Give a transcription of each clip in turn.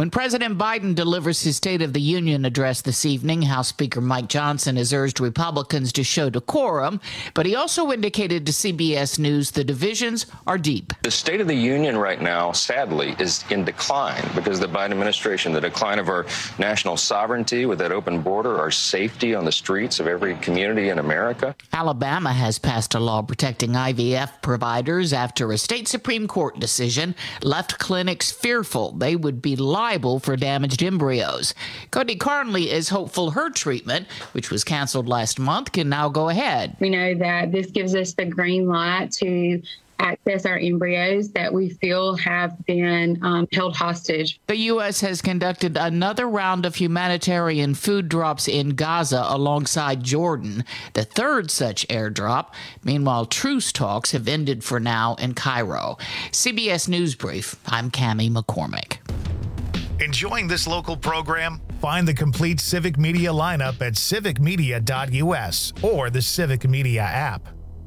When President Biden delivers his State of the Union address this evening, House Speaker Mike Johnson has urged Republicans to show decorum, but he also indicated to CBS News the divisions are deep. The State of the Union right now, sadly, is in decline because the Biden administration, the decline of our national sovereignty with that open border, our safety on the streets of every community in America. Alabama has passed a law protecting IVF providers after a state Supreme Court decision left clinics fearful they would be liable for damaged embryos. Cody Carnley is hopeful her treatment, which was canceled last month, can now go ahead. We know that this gives us the green light to access our embryos that we feel have been held hostage. The U.S. has conducted another round of humanitarian food drops in Gaza alongside Jordan, the third such airdrop. Meanwhile, truce talks have ended for now in Cairo. CBS News Brief, I'm Cammie McCormick. Enjoying this local program? Find the complete Civic Media lineup at civicmedia.us or the Civic Media app.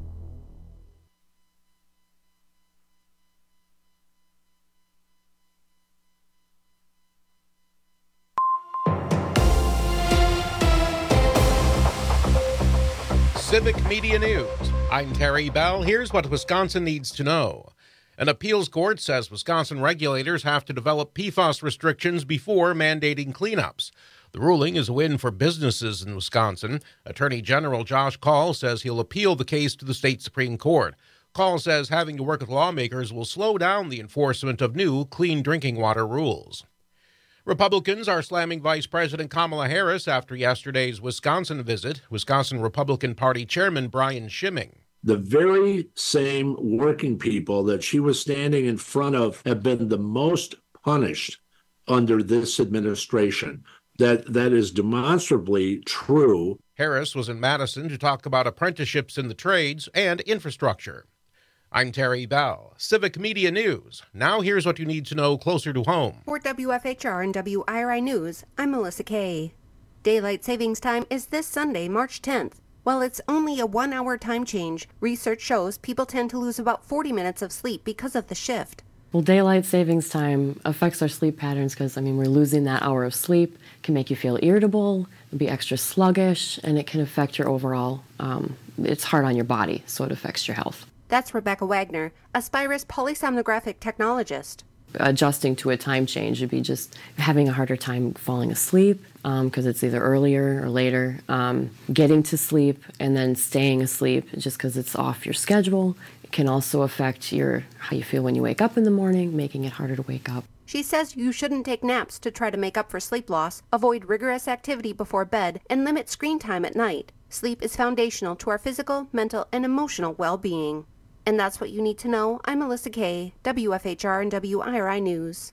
Civic Media News. I'm Terry Bell. Here's what Wisconsin needs to know. An appeals court says Wisconsin regulators have to develop PFAS restrictions before mandating cleanups. The ruling is a win for businesses in Wisconsin. Attorney General Josh Kaul says he'll appeal the case to the state Supreme Court. Kaul says having to work with lawmakers will slow down the enforcement of new clean drinking water rules. Republicans are slamming Vice President Kamala Harris after yesterday's Wisconsin visit. Wisconsin Republican Party Chairman Brian Schimming. The very same working people that she was standing in front of have been the most punished under this administration. That is demonstrably true. Harris was in Madison to talk about apprenticeships in the trades and infrastructure. I'm Terry Bell, Civic Media News. Now here's what you need to know closer to home. For WFHR and WIRI News, I'm Melissa Kay. Daylight savings time is this Sunday, March 10th. While it's only a 1-hour time change, research shows people tend to lose about 40 minutes of sleep because of the shift. Well, daylight savings time affects our sleep patterns because, we're losing that hour of sleep. It can make you feel irritable, be extra sluggish, and it can affect your overall, it's hard on your body, so it affects your health. That's Rebecca Wagner, a Spirus polysomnographic technologist. Adjusting to a time change would be just having a harder time falling asleep because it's either earlier or later, getting to sleep and then staying asleep just because it's off your schedule. It can also affect how you feel when you wake up in the morning, making it harder to wake up. She says you shouldn't take naps to try to make up for sleep loss, avoid rigorous activity before bed, and limit screen time at night. Sleep is foundational to our physical, mental, and emotional well-being. And that's what you need to know. I'm Melissa Kay, WFHR and WIRI News.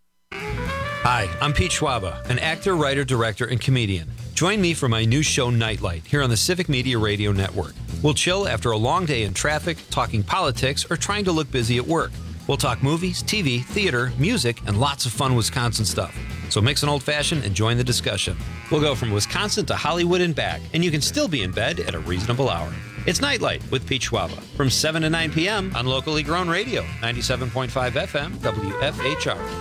Hi, I'm Pete Schwaba, an actor, writer, director, and comedian. Join me for my new show, Nightlight, here on the Civic Media Radio Network. We'll chill after a long day in traffic, talking politics, or trying to look busy at work. We'll talk movies, TV, theater, music, and lots of fun Wisconsin stuff. So mix an old-fashioned and join the discussion. We'll go from Wisconsin to Hollywood and back, and you can still be in bed at a reasonable hour. It's Nightlight with Pete Schwaba from 7 to 9 p.m. on locally grown radio, 97.5 FM, WFHR.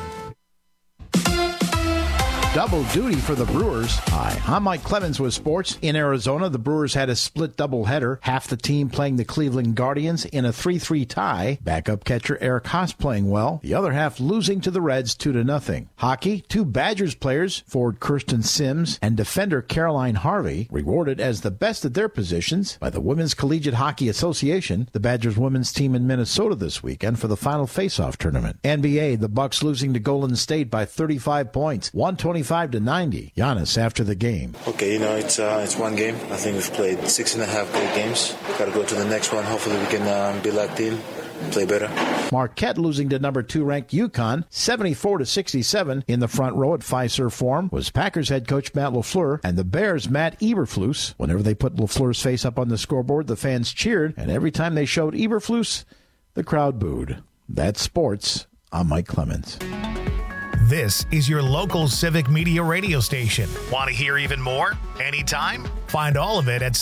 Double duty for the Brewers. Hi, I'm Mike Clemens with sports. In Arizona, the Brewers had a split doubleheader. Half the team playing the Cleveland Guardians in a 3-3 tie. Backup catcher Eric Haas playing well. The other half losing to the Reds 2-0. Hockey, 2 Badgers players, forward Kirsten Sims and defender Caroline Harvey, rewarded as the best at their positions by the Women's Collegiate Hockey Association. The Badgers women's team in Minnesota this weekend for the final face-off tournament. NBA, the Bucks losing to Golden State by 35 points, 125-90. Giannis after the game. Okay, it's one game. I think we've played 6.5 great games. Got to go to the next one. Hopefully we can be locked in, play better. Marquette losing to number 2 ranked UConn, 74-67. In the front row at Fiserv Forum was Packers head coach Matt LaFleur and the Bears' Matt Eberflus. Whenever they put LaFleur's face up on the scoreboard, the fans cheered, and every time they showed Eberflus, the crowd booed. That's sports. I'm Mike Clemens. This is your local Civic Media radio station. Want to hear even more? Anytime? Find all of it at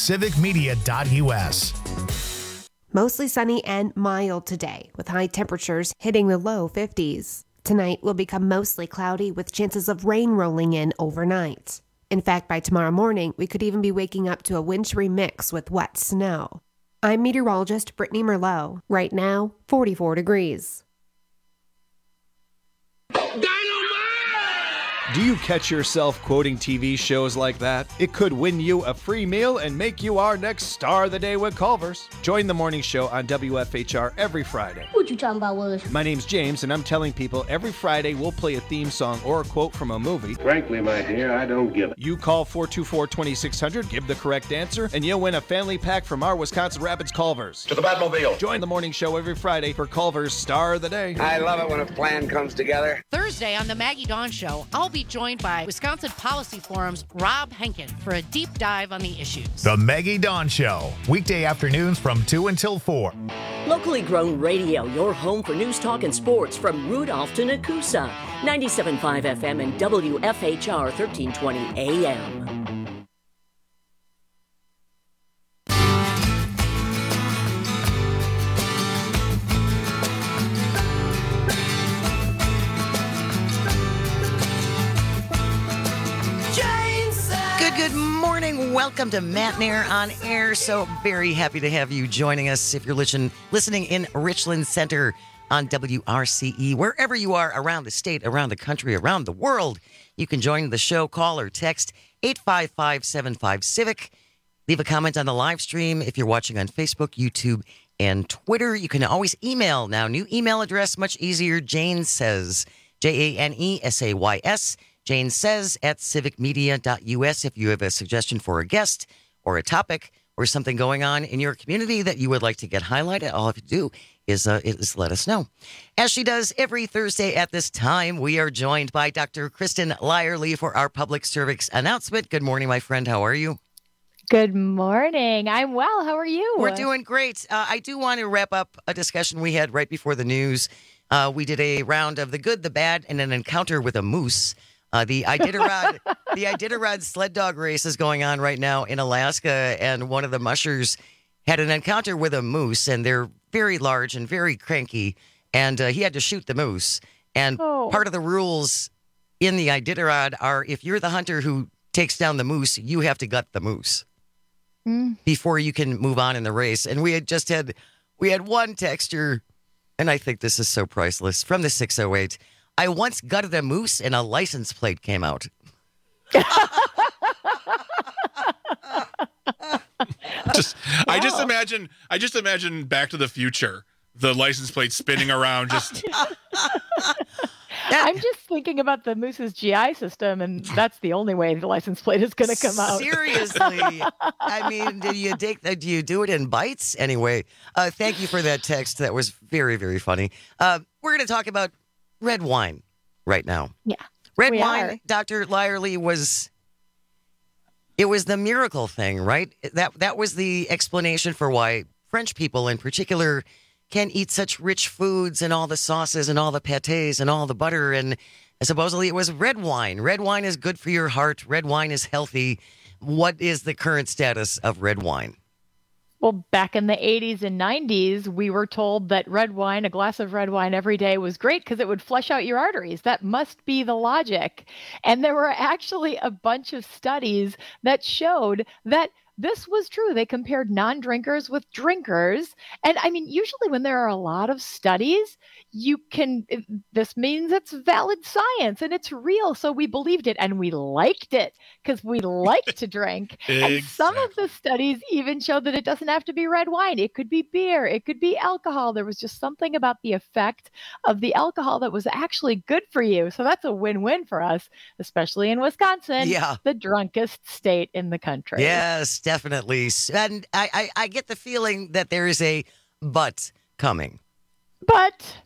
civicmedia.us. Mostly sunny and mild today, with high temperatures hitting the low 50s. Tonight will become mostly cloudy with chances of rain rolling in overnight. In fact, by tomorrow morning, we could even be waking up to a wintry mix with wet snow. I'm meteorologist Brittany Merlot. Right now, 44 degrees. Do you catch yourself quoting TV shows like that? It could win you a free meal and make you our next star of the day with Culver's. Join the morning show on WFHR every Friday. What you talking about, Willis? My name's James, and I'm telling people every Friday we'll play a theme song or a quote from a movie. Frankly, my dear, I don't give it. You call 424-2600, give the correct answer, and you'll win a family pack from our Wisconsin Rapids Culver's. To the Batmobile. Join the morning show every Friday for Culver's Star of the Day. I love it when a plan comes together. Thursday on the Maggie Dawn Show, I'll be joined by Wisconsin Policy Forum's Rob Henkin for a deep dive on the issues. The Maggie Dawn Show, weekday afternoons from 2 until 4. Locally grown radio, your home for news, talk, and sports from Rudolph to Nakusa. 97.5 FM and WFHR 1320 AM. Good morning. Welcome to Matt Nair on Air. So very happy to have you joining us. If you're listening in Richland Center on WRCE, wherever you are around the state, around the country, around the world, you can join the show. Call or text 855-75-CIVIC. Leave a comment on the live stream. If you're watching on Facebook, YouTube, and Twitter, you can always email now. New email address, much easier. Jane Says, JANESAYS. Jane Says at civicmedia.us. If you have a suggestion for a guest or a topic or something going on in your community that you would like to get highlighted, all you have to do is let us know. As she does every Thursday at this time, we are joined by Dr. Kristen Lyerly for our public service announcement. Good morning, my friend. How are you? Good morning. I'm well. How are you? We're doing great. I do want to wrap up a discussion we had right before the news. We did a round of the good, the bad, and an encounter with a moose. The Iditarod sled dog race is going on right now in Alaska, and one of the mushers had an encounter with a moose, and they're very large and very cranky, and he had to shoot the moose. And part of the rules in the Iditarod are if you're the hunter who takes down the moose, you have to gut the moose before you can move on in the race. And we had one texter, and I think this is so priceless, from the 608. I once gutted a moose and a license plate came out. I just imagine Back to the Future, the license plate spinning around. I'm just thinking about the moose's GI system, and that's the only way the license plate is going to come out. Seriously. I mean, do you do it in bites? Anyway, thank you for that text. That was very, very funny. We're going to talk about red wine right now. Yeah. Red wine, Dr. Lyerly, was the miracle thing, right? That was the explanation for why French people in particular can eat such rich foods and all the sauces and all the pâtés and all the butter. And supposedly it was red wine. Red wine is good for your heart. Red wine is healthy. What is the current status of red wine? Well, back in the 80s and 90s, we were told that red wine, a glass of red wine every day was great because it would flush out your arteries. That must be the logic. And there were actually a bunch of studies that showed that this was true. They compared non-drinkers with drinkers. And I mean, usually when there are a lot of studies, this means it's valid science and it's real. So we believed it and we liked it because we like to drink. Exactly. And some of the studies even showed that it doesn't have to be red wine. It could be beer. It could be alcohol. There was just something about the effect of the alcohol that was actually good for you. So that's a win-win for us, especially in Wisconsin, the drunkest state in the country. Yes, definitely. And I get the feeling that there is a but coming. But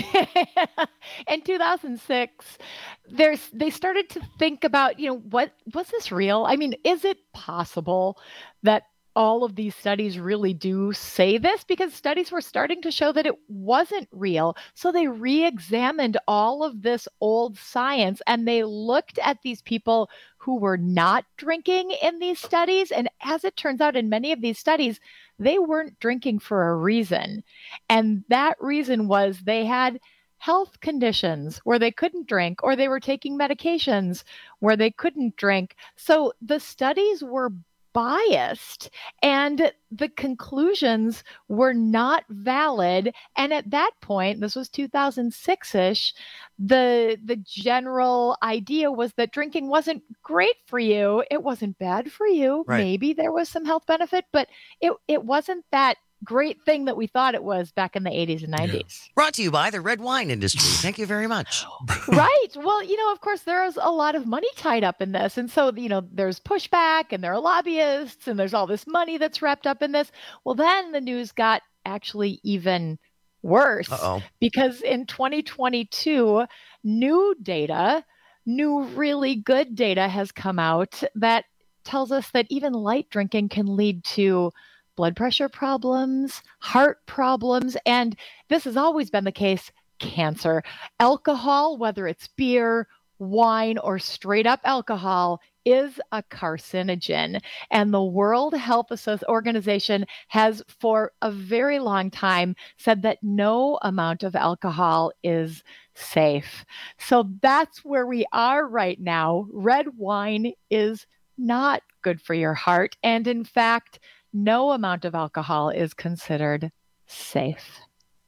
in 2006, they started to think about, what was this real? I mean, is it possible that all of these studies really do say this? Because studies were starting to show that it wasn't real. So they re-examined all of this old science and they looked at these people who were not drinking in these studies. And as it turns out, in many of these studies, they weren't drinking for a reason. And that reason was they had health conditions where they couldn't drink, or they were taking medications where they couldn't drink. So the studies were biased and the conclusions were not valid. And at that point, this was 2006-ish, the general idea was that drinking wasn't great for you. It wasn't bad for you. Right. Maybe there was some health benefit, but it wasn't that great thing that we thought it was back in the 80s and 90s. Yeah. Brought to you by the red wine industry. Thank you very much. Right. Well, of course, there's a lot of money tied up in this. And so, there's pushback and there are lobbyists and there's all this money that's wrapped up in this. Well, then the news got actually even worse. Because in 2022, new really good data has come out that tells us that even light drinking can lead to blood pressure problems, heart problems, and this has always been the case, cancer. Alcohol, whether it's beer, wine, or straight up alcohol, is a carcinogen. And the World Health Organization has for a very long time said that no amount of alcohol is safe. So that's where we are right now. Red wine is not good for your heart. And in fact, no amount of alcohol is considered safe.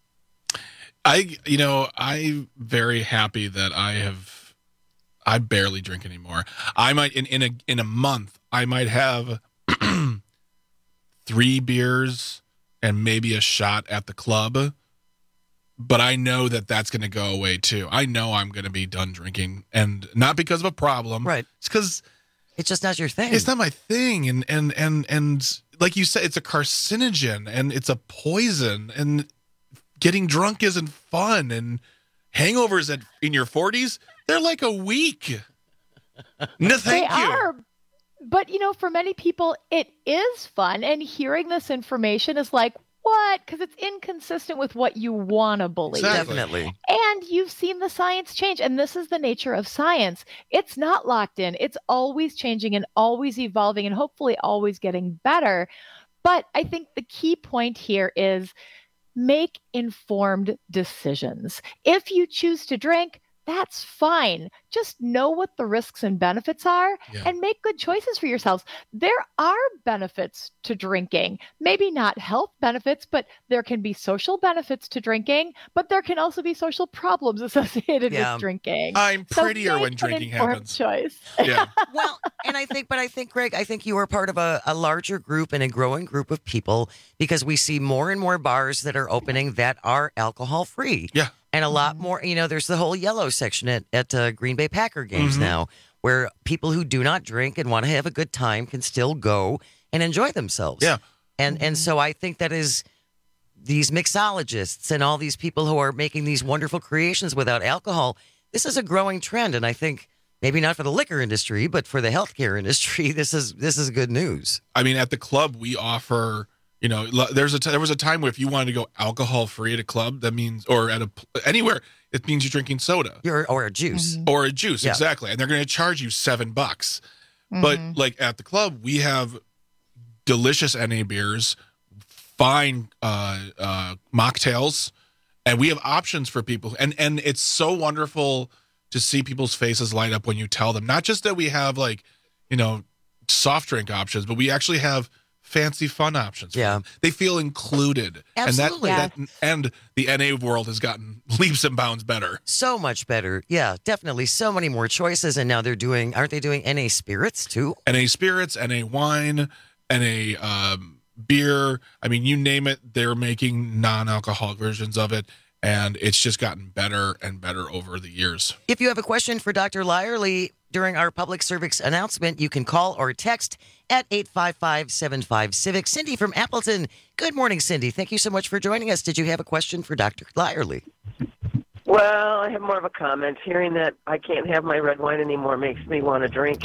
I'm very happy that I barely drink anymore. I might in a month I might have 3 beers and maybe a shot at the club, but I know that that's going to go away too. I know I'm going to be done drinking, and not because of a problem. Right. It's because it's just not your thing. It's not my thing, and like you said, it's a carcinogen and it's a poison, and getting drunk isn't fun, and hangovers in your 40s, they're like a week. No, thank you. Are. But, for many people, it is fun. And hearing this information is like, what? Because it's inconsistent with what you want to believe. Exactly. Definitely. And you've seen the science change. And this is the nature of science. It's not locked in. It's always changing and always evolving and hopefully always getting better. But I think the key point here is make informed decisions. If you choose to drink, that's fine. Just know what the risks and benefits are and make good choices for yourselves. There are benefits to drinking. Maybe not health benefits, but there can be social benefits to drinking, but there can also be social problems associated with drinking. I'm prettier when drinking happens. Choice. Yeah. Well, and I think, Greg, you are part of a larger group and a growing group of people, because we see more and more bars that are opening that are alcohol free. Yeah. And a lot more, there's the whole yellow section at Green Bay Packer games now, where people who do not drink and want to have a good time can still go and enjoy themselves. Yeah. And so I think that is these mixologists and all these people who are making these wonderful creations without alcohol. This is a growing trend. And I think maybe not for the liquor industry, but for the healthcare industry, this is good news. I mean, at the club, we offer... there was a time where if you wanted to go alcohol free at a club, that means, or at anywhere, it means you're drinking soda or a juice or a juice, exactly, and they're going to charge you $7. But like at the club, we have delicious NA beers, fine mocktails, and we have options for people, and it's so wonderful to see people's faces light up when you tell them, not just that we have soft drink options, but we actually have fancy fun options. They feel included. Absolutely. And the NA world has gotten leaps and bounds better. So much better. Yeah, definitely. So many more choices. And now aren't they doing NA spirits too? NA spirits, NA wine, NA beer. I mean, you name it, they're making non-alcoholic versions of it. And it's just gotten better and better over the years. If you have a question for Dr. Lyerly during our public service announcement, you can call or text at 855-75-CIVIC. Cindy from Appleton. Good morning, Cindy. Thank you so much for joining us. Did you have a question for Dr. Lyerly? Well, I have more of a comment. Hearing that I can't have my red wine anymore makes me want to drink.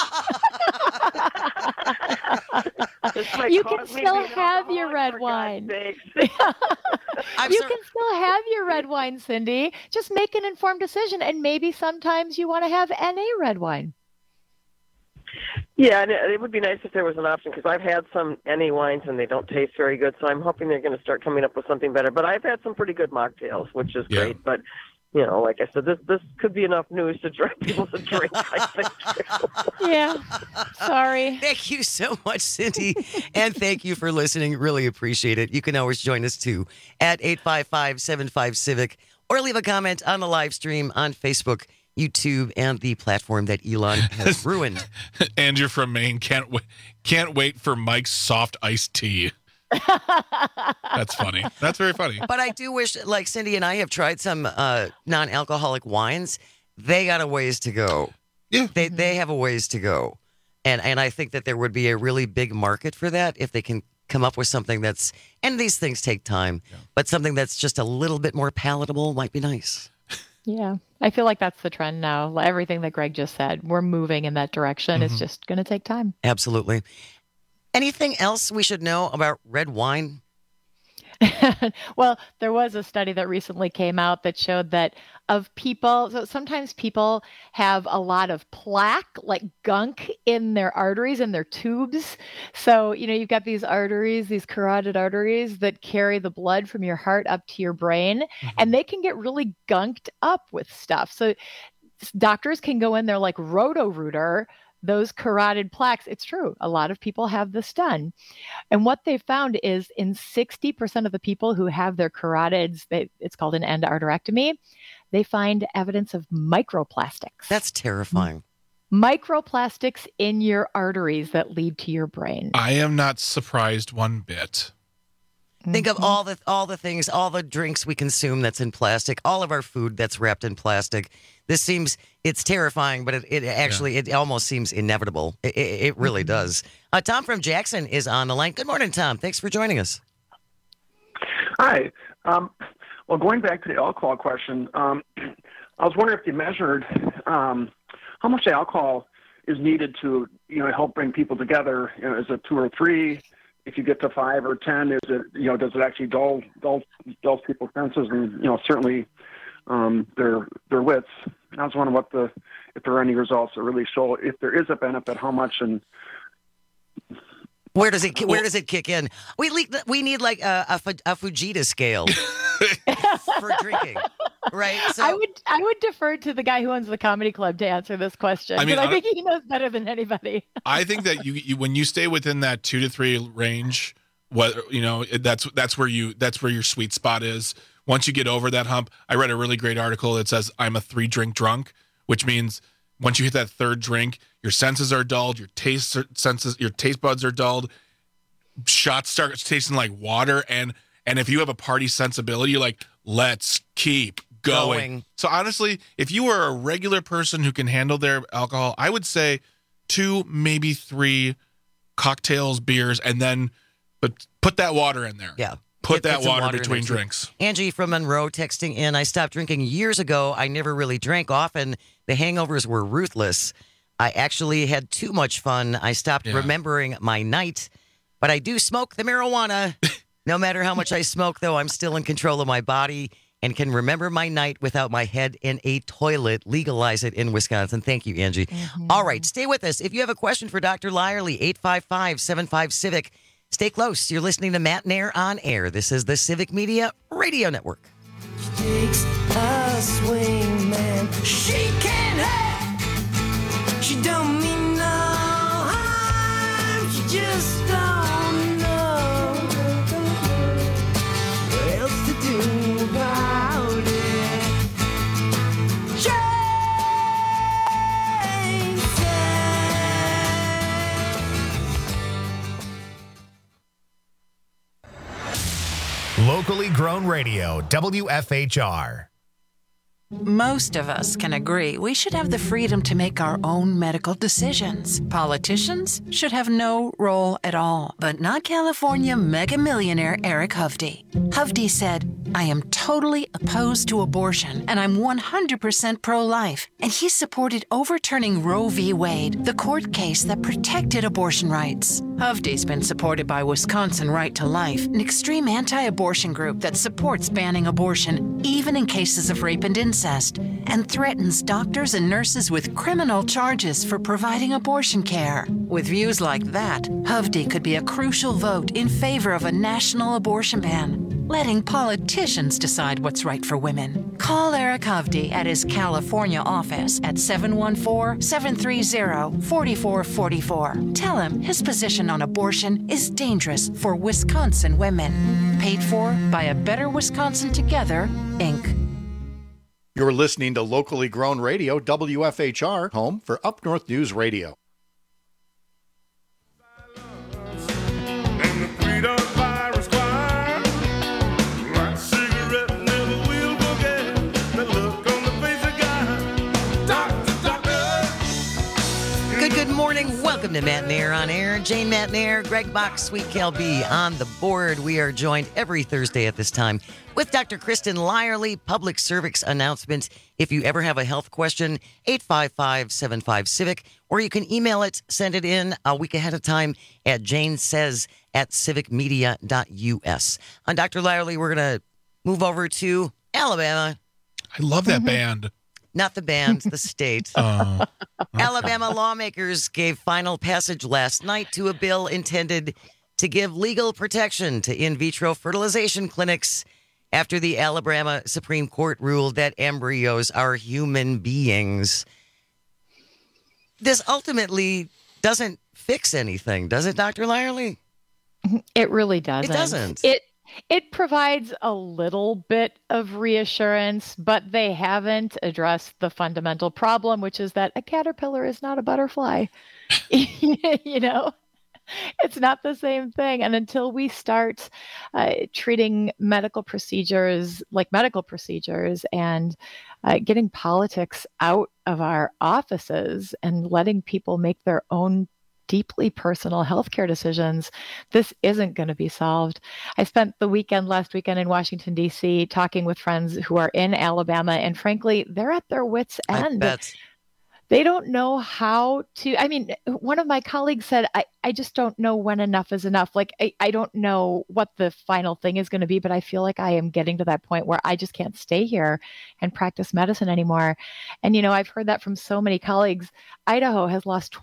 You can still have your red wine. You can still have your red wine, Cindy. Just make an informed decision, and maybe sometimes you want to have NA red wine. Yeah, and it would be nice if there was an option, because I've had some NA wines and they don't taste very good, so I'm hoping they're going to start coming up with something better. But I've had some pretty good mocktails, which is great. But like I said, this could be enough news to drive people to drink, I think. Yeah. Sorry. Thank you so much, Cindy. And thank you for listening. Really appreciate it. You can always join us, too, at 855-75-CIVIC, or leave a comment on the live stream on Facebook, YouTube, and the platform that Elon has ruined. Andrew from Maine can't wait for Mike's soft iced tea. That's funny. That's very funny. But I do wish, like Cindy and I have tried some non-alcoholic wines. They got a ways to go. Yeah. They have a ways to go. And I think that there would be a really big market for that if they can come up with something that's, and these things take time, but something that's just a little bit more palatable might be nice. Yeah. I feel like that's the trend now. Everything that Greg just said, we're moving in that direction. It's just going to take time. Absolutely. Anything else we should know about red wine? Well, there was a study that recently came out that showed that of people, so sometimes people have a lot of plaque, like gunk in their arteries and their tubes. So, you've got these arteries, these carotid arteries that carry the blood from your heart up to your brain, and they can get really gunked up with stuff. So doctors can go in there like Roto-Rooter those carotid plaques. It's true. A lot of people have this done. And what they found is in 60% of the people who have their carotids, it's called an endarterectomy, they find evidence of microplastics. That's terrifying. Microplastics in your arteries that lead to your brain. I am not surprised one bit. Think of all the things, all the drinks we consume that's in plastic, all of our food that's wrapped in plastic. It's terrifying, but it almost seems inevitable. It really does. Tom from Jackson is on the line. Good morning, Tom. Thanks for joining us. Hi. Well, going back to the alcohol question, I was wondering if you measured how much alcohol is needed to help bring people together. Is it 2 or 3? If you get to 5 or 10, is it does it actually dull people's senses and certainly their wits? And I was wondering if there are any results that really show if there is a benefit, how much, and where does it kick in? We need like a Fujita scale for drinking, right? So I would defer to the guy who owns the comedy club to answer this question. I think he knows better than anybody. I think that you when you stay within that 2 to 3 range, that's where your sweet spot is. Once you get over that hump, I read a really great article that says I'm a 3-drink drunk, which means once you hit that 3rd drink, your senses are dulled, your taste buds are dulled, shots start tasting like water, and if you have a party sensibility, you're like, let's keep going. So honestly, if you are a regular person who can handle their alcohol, I would say 2, maybe 3 cocktails, beers, and then put that water in there. Yeah. Put that water between drinks. Angie from Monroe texting in, I stopped drinking years ago. I never really drank often. The hangovers were ruthless. I actually had too much fun. I stopped remembering my night, but I do smoke the marijuana. No matter how much I smoke, though, I'm still in control of my body and can remember my night without my head in a toilet. Legalize it in Wisconsin. Thank you, Angie. All right, stay with us. If you have a question for Dr. Lyerly, 855-75-CIVIC. Stay close. You're listening to Matt Nair on Air. This is the Civic Media Radio Network. She takes a swing, man. She can't hurt. She don't mean no harm. She just don't know what else to do about it. Locally grown radio, WFHR. Most of us can agree we should have the freedom to make our own medical decisions. Politicians should have no role at all. But not California mega millionaire Eric Hovde. Hovde said, I am totally opposed to abortion, and I'm 100% pro-life. And he supported overturning Roe v. Wade, the court case that protected abortion rights. Hovde's been supported by Wisconsin Right to Life, an extreme anti-abortion group that supports banning abortion, even in cases of rape and incest, and threatens doctors and nurses with criminal charges for providing abortion care. With views like that, Hovde could be a crucial vote in favor of a national abortion ban. letting politicians decide what's right for women. Call Eric Hovde at his California office at 714-730-4444. Tell him his position on abortion is dangerous for Wisconsin women. Paid for by A Better Wisconsin Together, Inc. You're listening to locally grown radio, WFHR, home for Up North News Radio. Good morning. Welcome to Matt and Air on Air. Jane Matt and Air, Greg Box, Sweet Cal B on the board. We are joined every Thursday at this time with Dr. Kristen Lyerly. Public service announcement. If you ever have a health question, 855-75-CIVIC, or you can email it, send it in a week ahead of time at janesays@civicmedia.us. On Dr. Lyerly, we're going to move over to Alabama. I love that band. Not the band, the state. Oh, okay. Alabama lawmakers gave final passage last night to a bill intended to give legal protection to in vitro fertilization clinics after the Alabama Supreme Court ruled that embryos are human beings. This ultimately doesn't fix anything, does it, Dr. Lyerly? It really doesn't. It doesn't. It provides a little bit of reassurance, but they haven't addressed the fundamental problem, which is that a caterpillar is not a butterfly. You know, it's not the same thing. And until we start treating medical procedures like medical procedures and getting politics out of our offices and letting people make their own deeply personal healthcare decisions, this isn't going to be solved. I spent the last weekend in Washington, D.C., talking with friends who are in Alabama, and frankly, they're at their wits' end. I bet. They don't know how to. I mean, one of my colleagues said, I just don't know when enough is enough. Like, I don't know what the final thing is going to be, but I feel like I am getting to that point where I just can't stay here and practice medicine anymore. And, you know, I've heard that from so many colleagues. Idaho has lost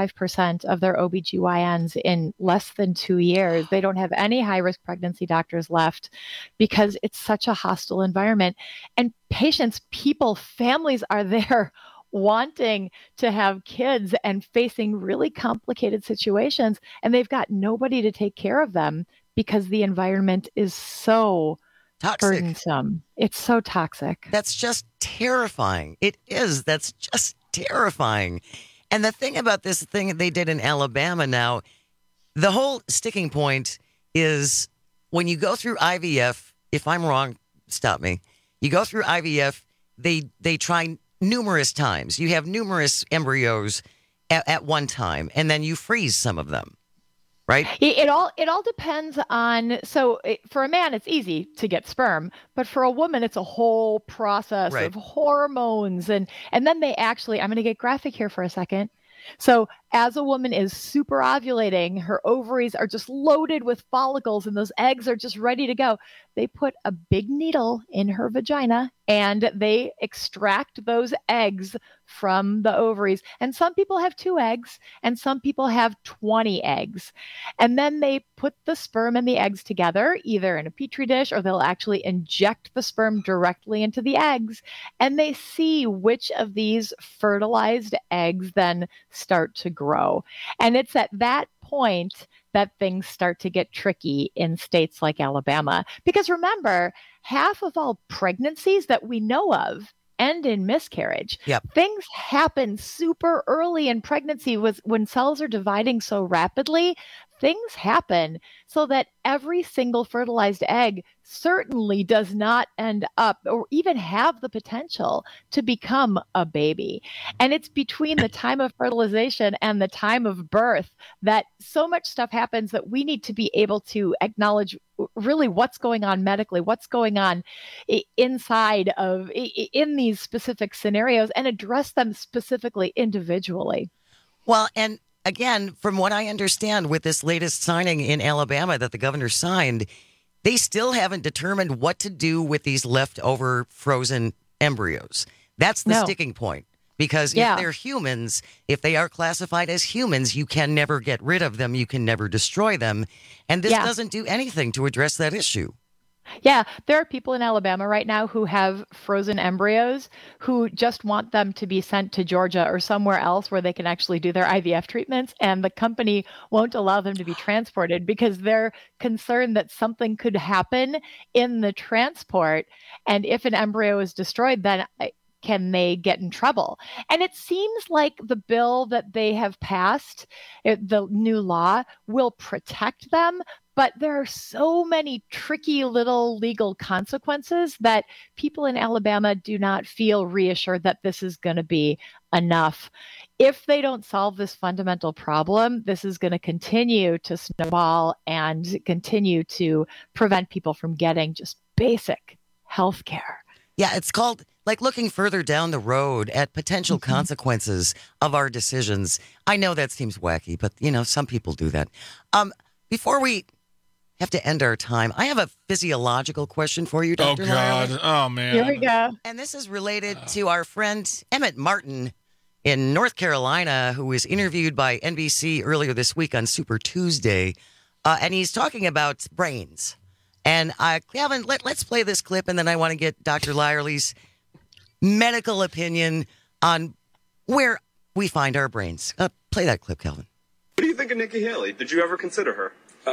25% of their OBGYNs in less than 2 years. They don't have any high-risk pregnancy doctors left because it's such a hostile environment. And patients, people, families are there wanting to have kids and facing really complicated situations, and they've got nobody to take care of them because the environment is so toxic. Burdensome. It's so toxic. That's just terrifying. It is. That's just terrifying. And the thing about this thing that they did in Alabama now, the whole sticking point is when you go through IVF, if I'm wrong, stop me. You go through IVF, they try numerous times. You have numerous embryos at one time, and then you freeze some of them, right? It all depends on. So for a man, it's easy to get sperm, but for a woman, it's a whole process of hormones, and then they actually. I'm going to get graphic here for a second. So as a woman is super ovulating, her ovaries are just loaded with follicles and those eggs are just ready to go. They put a big needle in her vagina and they extract those eggs from the ovaries. And some people have 2 eggs and some people have 20 eggs. And then they put the sperm and the eggs together, either in a petri dish or they'll actually inject the sperm directly into the eggs. And they see which of these fertilized eggs then start to grow. And it's at that point that things start to get tricky in states like Alabama. Because remember, half of all pregnancies that we know of end in miscarriage. Yep. Things happen super early in pregnancy when cells are dividing so rapidly. Things happen so that every single fertilized egg certainly does not end up or even have the potential to become a baby. And it's between the time of fertilization and the time of birth that so much stuff happens that we need to be able to acknowledge really what's going on medically, what's going on inside of in these specific scenarios and address them specifically individually. Well, and again, from what I understand with this latest signing in Alabama that the governor signed, they still haven't determined what to do with these leftover frozen embryos. That's the sticking point. Because if they're humans, if they are classified as humans, you can never get rid of them. You can never destroy them. And this doesn't do anything to address that issue. Yeah, there are people in Alabama right now who have frozen embryos who just want them to be sent to Georgia or somewhere else where they can actually do their IVF treatments. And the company won't allow them to be transported because they're concerned that something could happen in the transport. And if an embryo is destroyed, then can they get in trouble? And it seems like the bill that they have passed, the new law, will protect them. But there are so many tricky little legal consequences that people in Alabama do not feel reassured that this is going to be enough. If they don't solve this fundamental problem, this is going to continue to snowball and continue to prevent people from getting just basic health care. Yeah, it's called like looking further down the road at potential consequences of our decisions. I know that seems wacky, but, some people do that. Before we have to end our time, I have a physiological question for you, Dr. Oh, God. Lyerly. Oh, man. Here we go. And this is related to our friend Emmett Martin in North Carolina, who was interviewed by NBC earlier this week on Super Tuesday. And he's talking about brains. And Calvin, let's play this clip, and then I want to get Dr. Lyerly's medical opinion on where we find our brains. Play that clip, Calvin. What do you think of Nikki Haley? Did you ever consider her?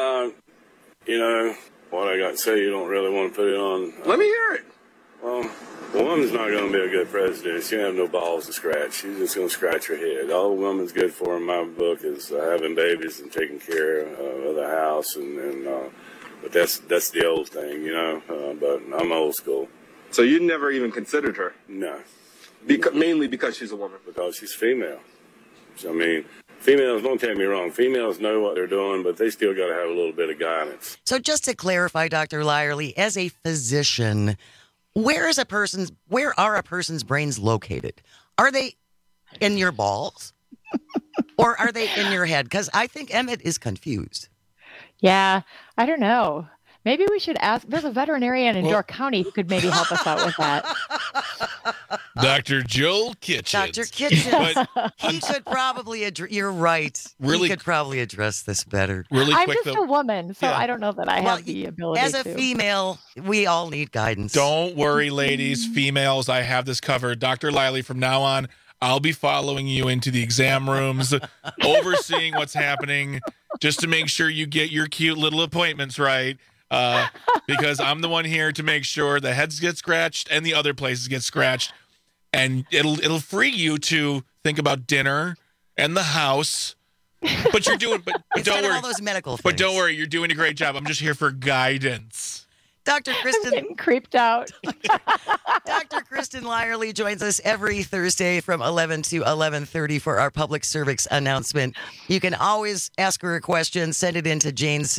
What I got to say, you don't really want to put it on. Let me hear it. Well, a woman's not going to be a good president. She don't have no balls to scratch. She's just going to scratch her head. All a woman's good for in my book is having babies and taking care of the house. But that's the old thing, but I'm old school. So you never even considered her? No. Mainly because she's a woman? Because she's female. So, females, don't take me wrong, females know what they're doing, but they still got to have a little bit of guidance. So just to clarify, Dr. Lyerly, as a physician, where are a person's brains located? Are they in your balls? Or are they in your head? Because I think Emmett is confused. Yeah, I don't know. Maybe we should ask. There's a veterinarian in Door County who could maybe help us out with that. Dr. Joel Kitchens. Dr. Kitchens. He could probably you're right. He could probably address this better. Really I'm quick, just though. a woman, so I don't know that I have the ability As a to. female, we all need guidance. Don't worry, ladies, females. I have this covered. Dr. Lyerly, from now on, I'll be following you into the exam rooms, overseeing what's happening, just to make sure you get your cute little appointments right. Because I'm the one here to make sure the heads get scratched and the other places get scratched, and it'll free you to think about dinner and the house. But you're doing, but don't worry, all those medical things. But don't worry, you're doing a great job. I'm just here for guidance. Dr. Kristen, I'm getting creeped out. Dr. Kristen Lyerly joins us every Thursday from 11 to 11:30 for our public service announcement. You can always ask her a question. Send it in to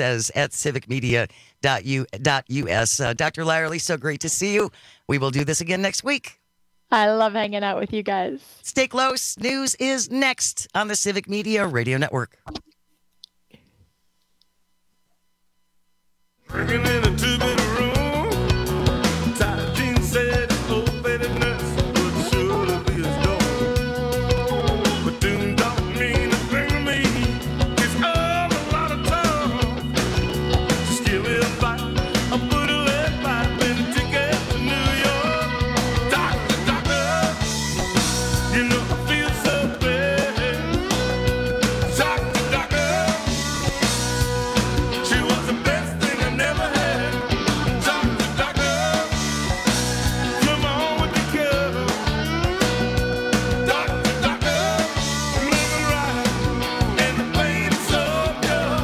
janesays@civicmedia.us. Dr. Lyerly, so great to see you. We will do this again next week. I love hanging out with you guys. Stay close. News is next on the Civic Media Radio Network. Working in a two-bedroom, tight jeans said, old-faded nurse would surely be his door. But doom don't mean a thing to me. It's all a lot of talk. Just give me a bite, I'll put a lead pipe in a ticket to New York. Doctor, you know I feel so bad. Doctor, she was the best thing I never had. Doctor, come on with the cure. Doctor, I'm living right, and the pain is so pure.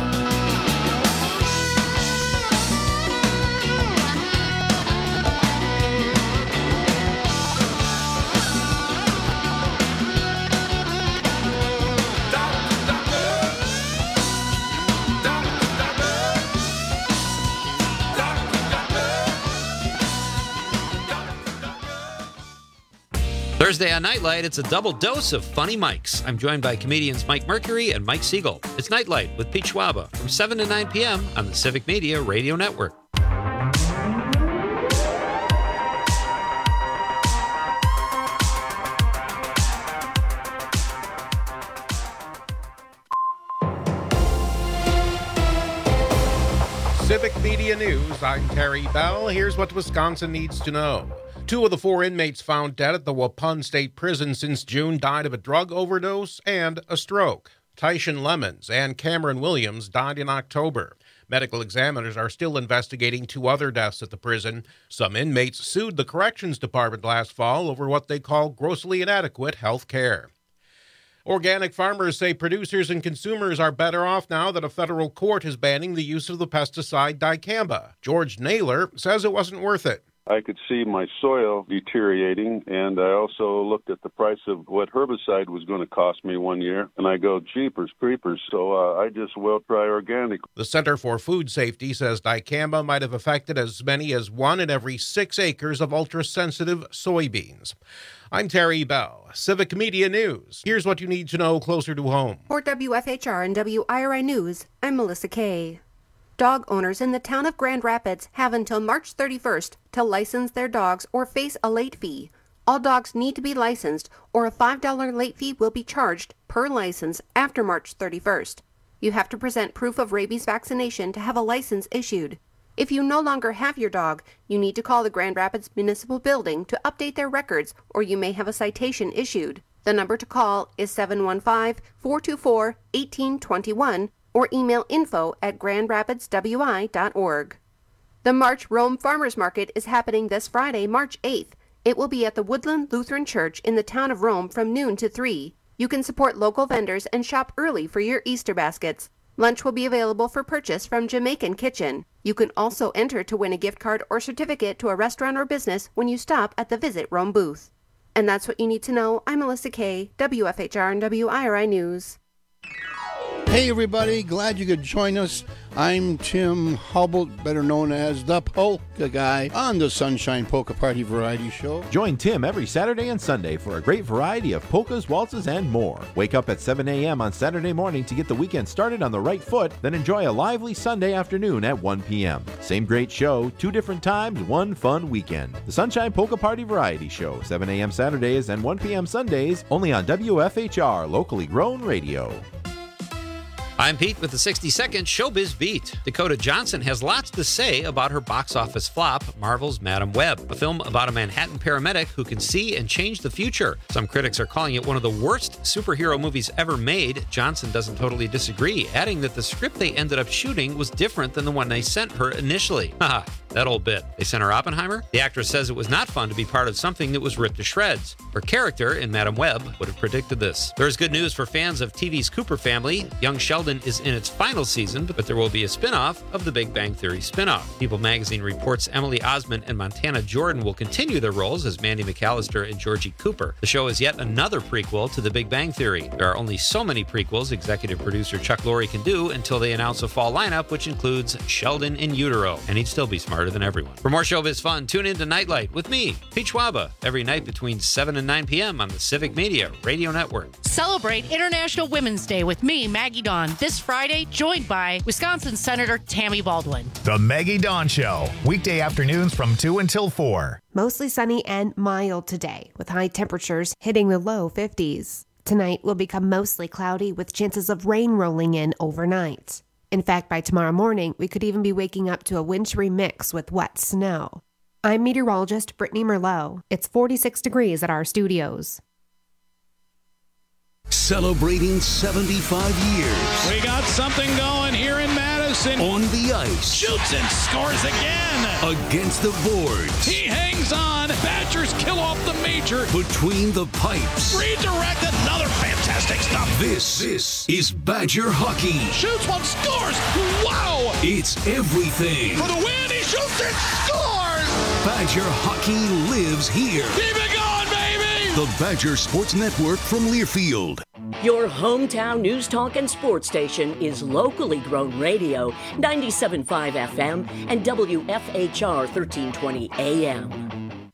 Thursday on Nightlight, it's a double dose of funny mics. I'm joined by comedians Mike Mercury and Mike Siegel. It's Nightlight with Pete Schwaba from 7 to 9 p.m. on the Civic Media Radio Network. Civic Media News, I'm Terry Bell. Here's what Wisconsin needs to know. 2 of the 4 inmates found dead at the Waupun State Prison since June died of a drug overdose and a stroke. Tyshawn Lemons and Cameron Williams died in October. Medical examiners are still investigating 2 other deaths at the prison. Some inmates sued the Corrections Department last fall over what they call grossly inadequate health care. Organic farmers say producers and consumers are better off now that a federal court is banning the use of the pesticide dicamba. George Naylor says it wasn't worth it. I could see my soil deteriorating, and I also looked at the price of what herbicide was going to cost me one year, and I go, jeepers creepers, so I just will try organic. The Center for Food Safety says dicamba might have affected as many as 1 in every 6 acres of ultra-sensitive soybeans. I'm Terry Bell, Civic Media News. Here's what you need to know closer to home. For WFHR and WIRI News, I'm Melissa Kay. Dog owners in the town of Grand Rapids have until March 31st to license their dogs or face a late fee. All dogs need to be licensed, or a $5 late fee will be charged per license after March 31st. You have to present proof of rabies vaccination to have a license issued. If you no longer have your dog, you need to call the Grand Rapids Municipal Building to update their records, or you may have a citation issued. The number to call is 715-424-1821, or email info@grandrapidswi.org. The March Rome Farmers Market is happening this Friday, March 8th. It will be at the Woodland Lutheran Church in the town of Rome from noon to 3. You can support local vendors and shop early for your Easter baskets. Lunch will be available for purchase from Jamaican Kitchen. You can also enter to win a gift card or certificate to a restaurant or business when you stop at the Visit Rome booth. And that's what you need to know. I'm Melissa Kay, WFHR and WIRI News. Hey everybody, glad you could join us. I'm Tim Hubble, better known as the Polka Guy, on the Sunshine Polka Party Variety Show. Join Tim every Saturday and Sunday for a great variety of polkas, waltzes, and more. Wake up at 7 a.m. on Saturday morning to get the weekend started on the right foot, then enjoy a lively Sunday afternoon at 1 p.m. Same great show, 2 different times, 1 fun weekend. The Sunshine Polka Party Variety Show, 7 a.m. Saturdays and 1 p.m. Sundays, only on WFHR, locally grown radio. I'm Pete with the 60-second Showbiz Beat. Dakota Johnson has lots to say about her box office flop, Marvel's Madam Web, a film about a Manhattan paramedic who can see and change the future. Some critics are calling it one of the worst superhero movies ever made. Johnson doesn't totally disagree, adding that the script they ended up shooting was different than the one they sent her initially. Haha, that old bit. They sent her Oppenheimer? The actress says it was not fun to be part of something that was ripped to shreds. Her character in Madam Web would have predicted this. There is good news for fans of TV's Cooper Family. Young Sheldon is in its final season, but there will be a spin-off of the Big Bang Theory spin-off. People magazine reports Emily Osment and Montana Jordan will continue their roles as Mandy McAllister and Georgie Cooper. The show is yet another prequel to the Big Bang Theory. There are only so many prequels executive producer Chuck Lorre can do until they announce a fall lineup, which includes Sheldon in utero, and he'd still be smarter than everyone. For more showbiz fun, tune in to Nightlight with me, Pete Schwaba, every night between 7 and 9 p.m. on the Civic Media Radio Network. Celebrate International Women's Day with me, Maggie Dawn, this Friday, joined by Wisconsin Senator Tammy Baldwin. The Maggie Dawn Show, weekday afternoons from 2 until 4. Mostly sunny and mild today, with high temperatures hitting the low 50s. Tonight will become mostly cloudy with chances of rain rolling in overnight. In fact, by tomorrow morning, we could even be waking up to a wintry mix with wet snow. I'm meteorologist Brittany Merlot. It's 46 degrees at our studios. Celebrating 75 years. We got something going here in Madison. On the ice. Shoots and scores again. Against the boards. He hangs on. Badgers kill off the major. Between the pipes. Redirect, another fantastic stop. This is Badger hockey. Shoots one, scores. Wow. It's everything. For the win, he shoots and scores. Badger hockey lives here. Keep it going, baby. The Badger Sports Network from Learfield. Your hometown news talk and sports station is locally grown radio, 97.5 FM and WFHR 1320 AM.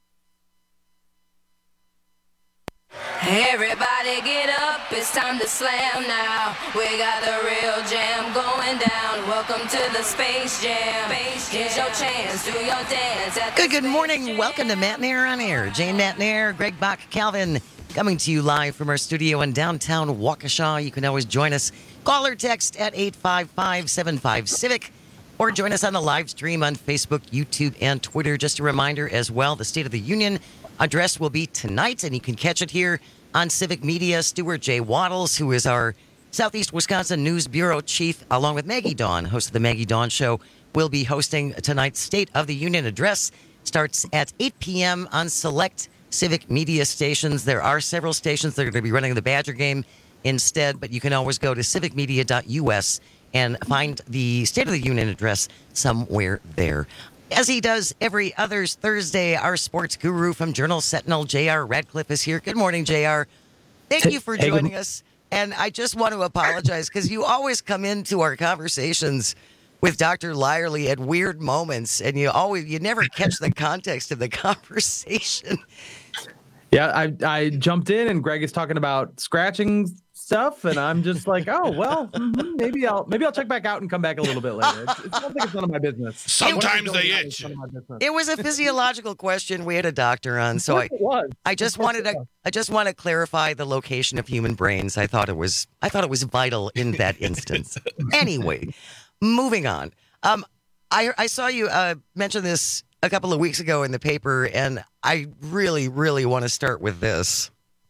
Everybody get up, it's time to slam now. We got the real jam going down. Welcome to the Space Jam. Here's your chance, do your dance. Good morning. Welcome to Matnair on Air. Jane Matnair, Greg Bach, Calvin, coming to you live from our studio in downtown Waukesha. You can always join us. Call or text at 855-75-CIVIC. or join us on the live stream on Facebook, YouTube, and Twitter. Just a reminder as well, the State of the Union address will be tonight, and you can catch it here on Civic Media. Stuart J. Waddles, who is our Southeast Wisconsin News Bureau chief, along with Maggie Dawn, host of the Maggie Dawn Show, will be hosting tonight's State of the Union address. Starts at 8 p.m. on select Civic Media stations. There are several stations that are going to be running the Badger game instead, but you can always go to civicmedia.us and find the State of the Union address somewhere there. As he does every other Thursday, our sports guru from Journal Sentinel, J.R. Radcliffe, is here. Good morning, J.R. Thank you for joining us. And I just want to apologize because you always come into our conversations with Dr. Lyerly at weird moments, and you never catch the context of the conversation. Yeah, I jumped in, and Greg is talking about scratching stuff, and I'm just like, oh well, maybe I'll check back out and come back a little bit later. It sounds like it's none of my business. Sometimes they itch. It was a physiological question. We had a doctor on, so I just want to clarify the location of human brains. I thought it was vital in that instance. Anyway, moving on. I saw you mention this a couple of weeks ago in the paper, and I really, really want to start with this.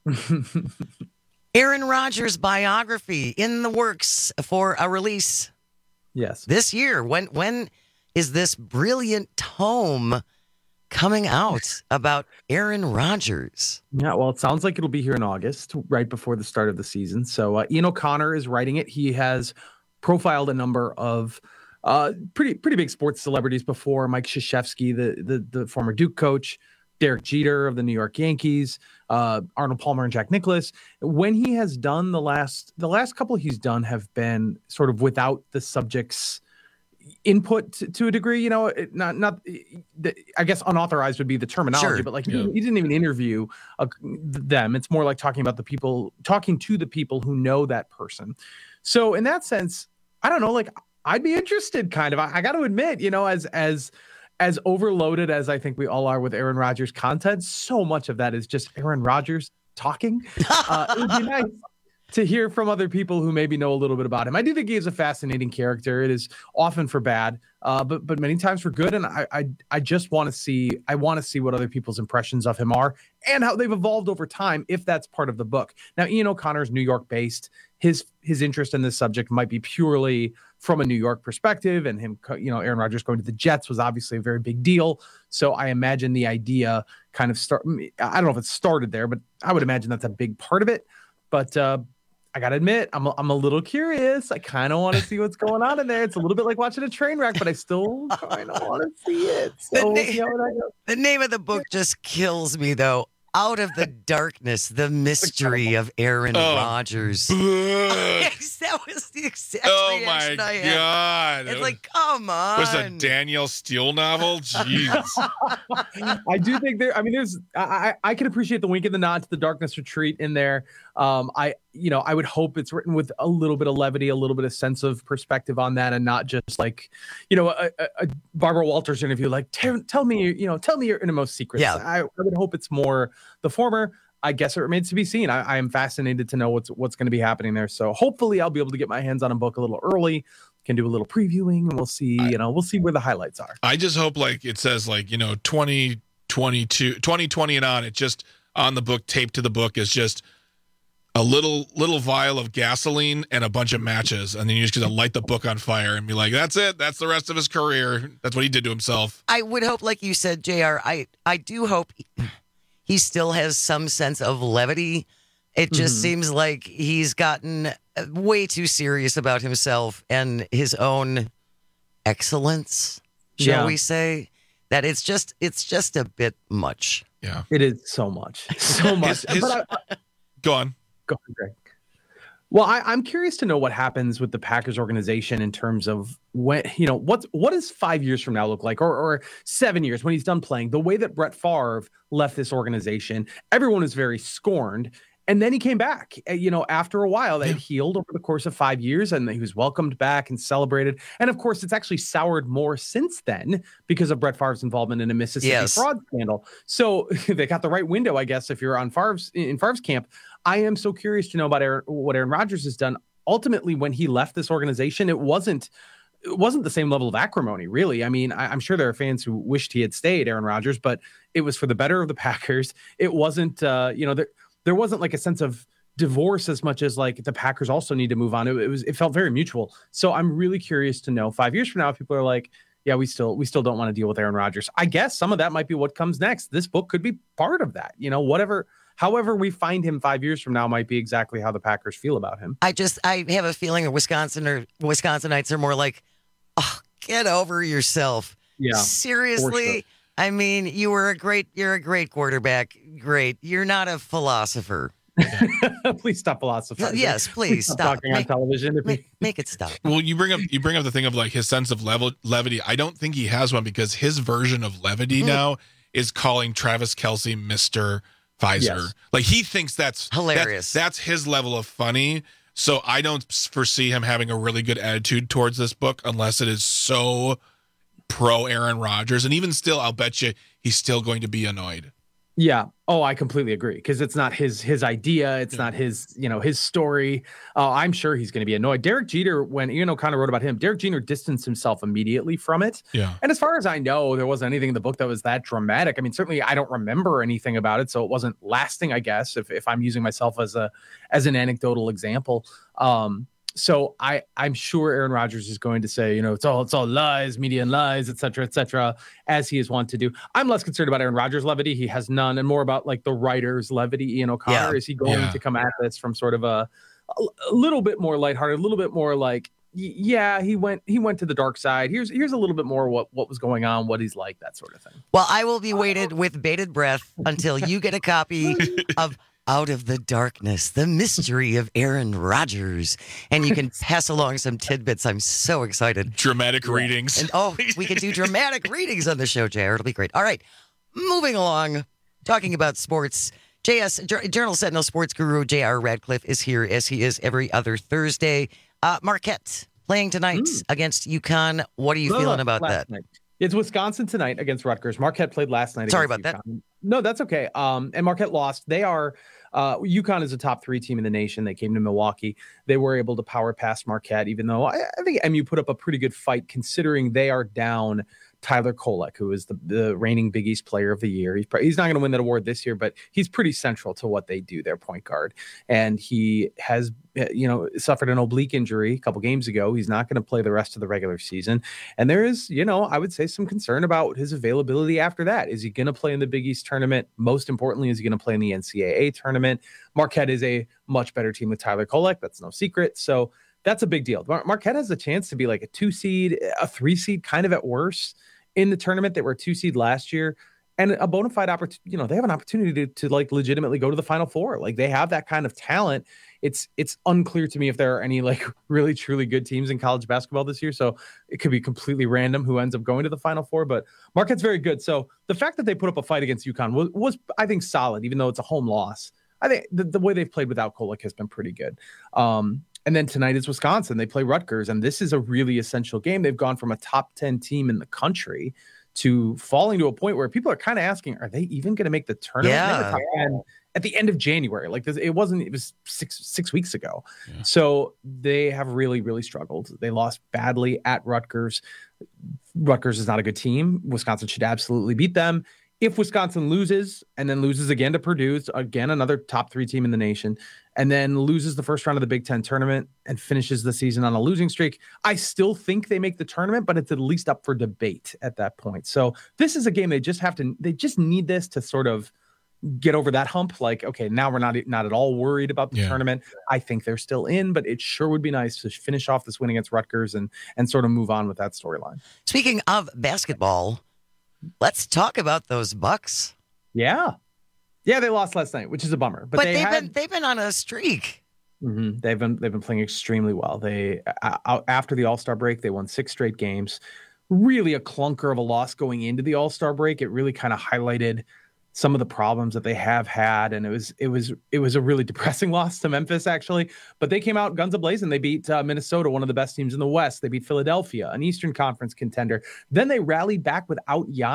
Aaron Rodgers' biography in the works for a release. Yes. This year. When is this brilliant tome coming out about Aaron Rodgers? Yeah, well, it sounds like it'll be here in August, right before the start of the season. So Ian O'Connor is writing it. He has profiled a number of pretty big sports celebrities before. Mike Krzyzewski, the former Duke coach, Derek Jeter of the New York Yankees, Arnold Palmer and Jack Nicklaus. When he has done the last couple he's done have been sort of without the subject's input to a degree. You know, I guess unauthorized would be the terminology, but like he didn't even interview them. It's more like talking to the people who know that person. So in that sense, I don't know, like I'd be interested kind of. I got to admit, you know, as overloaded as I think we all are with Aaron Rodgers content, so much of that is just Aaron Rodgers talking. It would be nice to hear from other people who maybe know a little bit about him. I do think he is a fascinating character. It is often for bad, but many times for good. And I just want to see what other people's impressions of him are and how they've evolved over time, if that's part of the book. Now, Ian O'Connor is New York based. His interest in this subject might be purely from a New York perspective, and him, you know, Aaron Rodgers going to the Jets was obviously a very big deal. So I imagine the idea kind of I don't know if it started there, but I would imagine that's a big part of it. But I got to admit, I'm a little curious. I kind of want to see what's going on in there. It's a little bit like watching a train wreck, but I still kind of want to see it. So we'll see how that goes. The name of the book just kills me, though. Out of the Darkness, the mystery of Aaron Rodgers. That was the exact reaction I had. God. It's like, come on. Was it a Danielle Steele novel? Jeez. I do think I can appreciate the wink and the nod to the Darkness Retreat in there. I would hope it's written with a little bit of levity, a little bit of sense of perspective on that, and not just like, you know, a Barbara Walters interview, like, tell me your innermost secrets. Yeah. I would hope it's more the former. I guess it remains to be seen. I am fascinated to know what's going to be happening there. So hopefully I'll be able to get my hands on a book a little early, can do a little previewing, and we'll see, we'll see where the highlights are. I just hope, like, it says, like, you know, 2020 and on, it just on the book, taped to the book is just a little vial of gasoline and a bunch of matches, and then you're just gonna light the book on fire and be like, that's it, that's the rest of his career. That's what he did to himself. I would hope, like you said, JR, I do hope he still has some sense of levity. It just seems like he's gotten way too serious about himself and his own excellence, shall we say, that it's just a bit much. Yeah, it is so much. Go on. Go ahead, Greg. Well, I'm curious to know what happens with the Packers organization in terms of when, you know, what does 5 years from now look like, or 7 years when he's done playing? The way that Brett Favre left this organization, everyone is very scorned. And then he came back, you know, after a while. They healed over the course of 5 years, and he was welcomed back and celebrated. And of course, it's actually soured more since then because of Brett Favre's involvement in a Mississippi fraud scandal. So they got the right window, I guess, if you're on in Favre's camp. I am so curious to know about what Aaron Rodgers has done. Ultimately, when he left this organization, it wasn't it wasn't the same level of acrimony, really. I mean, I'm sure there are fans who wished he had stayed, Aaron Rodgers, but it was for the better of the Packers. It wasn't, there wasn't like a sense of divorce as much as like the Packers also need to move on. It felt very mutual. So I'm really curious to know 5 years from now, if people are like, yeah, we still don't want to deal with Aaron Rodgers. I guess some of that might be what comes next. This book could be part of that. However we find him 5 years from now might be exactly how the Packers feel about him. I have a feeling that Wisconsinites are more like, oh, get over yourself. Yeah. Seriously. Sure. I mean, you're a great quarterback. Great. You're not a philosopher. Please stop philosophizing. Yes, please stop talking on television. Make it stop. Well, you bring up the thing of like his sense of levity. I don't think he has one because his version of levity now is calling Travis Kelce Mr. Pfizer. Yes. Like he thinks that's hilarious. That's his level of funny. So I don't foresee him having a really good attitude towards this book unless it is so pro Aaron Rodgers. And even still, I'll bet you he's still going to be annoyed. Yeah. Oh, I completely agree because it's not his idea. It's not his story. I'm sure he's going to be annoyed. Derek Jeter, when Ian O'Connor wrote about him, Derek Jeter distanced himself immediately from it. Yeah. And as far as I know, there wasn't anything in the book that was that dramatic. I mean, certainly I don't remember anything about it, so it wasn't lasting, I guess, if I'm using myself as an anecdotal example. So I'm sure Aaron Rodgers is going to say, it's all lies, media and lies, et cetera, as he is wont to do. I'm less concerned about Aaron Rodgers' levity. He has none, and more about like the writer's levity, Ian O'Connor. Yeah. Is he going to come at this from sort of a little bit more lighthearted, a little bit more like, yeah, he went to the dark side. Here's a little bit more what was going on, what he's like, that sort of thing. Well, I will be waited with bated breath until you get a copy of Out of the Darkness, the mystery of Aaron Rodgers. And you can pass along some tidbits. I'm so excited. Dramatic readings. And we can do dramatic readings on the show, JR. It'll be great. All right. Moving along, talking about sports. Journal Sentinel sports guru J.R. Radcliffe is here as he is every other Thursday. Marquette playing tonight against UConn. What are you feeling about that? Night. It's Wisconsin tonight against Rutgers. Marquette played last night. Sorry about UConn. that. No, that's okay. And Marquette lost. They are UConn is a top 3 team in the nation. They came to Milwaukee. They were able to power past Marquette, even though I think MU put up a pretty good fight considering they are down Tyler Kolek, who is the reigning Big East Player of the Year. He's not going to win that award this year, but he's pretty central to what they do, their point guard. And he has, suffered an oblique injury a couple games ago. He's not going to play the rest of the regular season. And there is, I would say some concern about his availability after that. Is he going to play in the Big East tournament? Most importantly, is he going to play in the NCAA tournament? Marquette is a much better team with Tyler Kolek. That's no secret. So that's a big deal. Marquette has a chance to be like a 2 seed, a 3 seed, kind of at worst in the tournament. They were a 2 seed last year, and a bona fide opportunity. They have an opportunity to like legitimately go to the Final Four. Like they have that kind of talent. It's unclear to me if there are any like really truly good teams in college basketball this year. So it could be completely random who ends up going to the Final Four. But Marquette's very good. So the fact that they put up a fight against UConn was I think solid, even though it's a home loss. I think the way they've played without Kolek has been pretty good. And then tonight is Wisconsin. They play Rutgers, and this is a really essential game. They've gone from a top 10 team in the country to falling to a point where people are kind of asking, are they even going to make the tournament? Yeah. They were top 10 at the end of January. Like this, it was six weeks ago. Yeah. So they have really, really struggled. They lost badly at Rutgers. Rutgers is not a good team. Wisconsin should absolutely beat them. If Wisconsin loses and then loses again to Purdue, again, another top 3 team in the nation, and then loses the first round of the Big Ten tournament and finishes the season on a losing streak, I still think they make the tournament, but it's at least up for debate at that point. So this is a game they just need this to sort of get over that hump. Like, okay, now we're not at all worried about the tournament. I think they're still in, but it sure would be nice to finish off this win against Rutgers and sort of move on with that storyline. Speaking of basketball, let's talk about those Bucks. Yeah, they lost last night, which is a bummer. But they've been on a streak. Mm-hmm. They've been playing extremely well. They after the All-Star break, they won 6 straight games. Really a clunker of a loss going into the All-Star break. It really kind of highlighted some of the problems that they have had, and it was a really depressing loss to Memphis actually. But they came out guns a-blazing. They beat Minnesota, one of the best teams in the West. They beat Philadelphia, an Eastern Conference contender. Then they rallied back without Giannis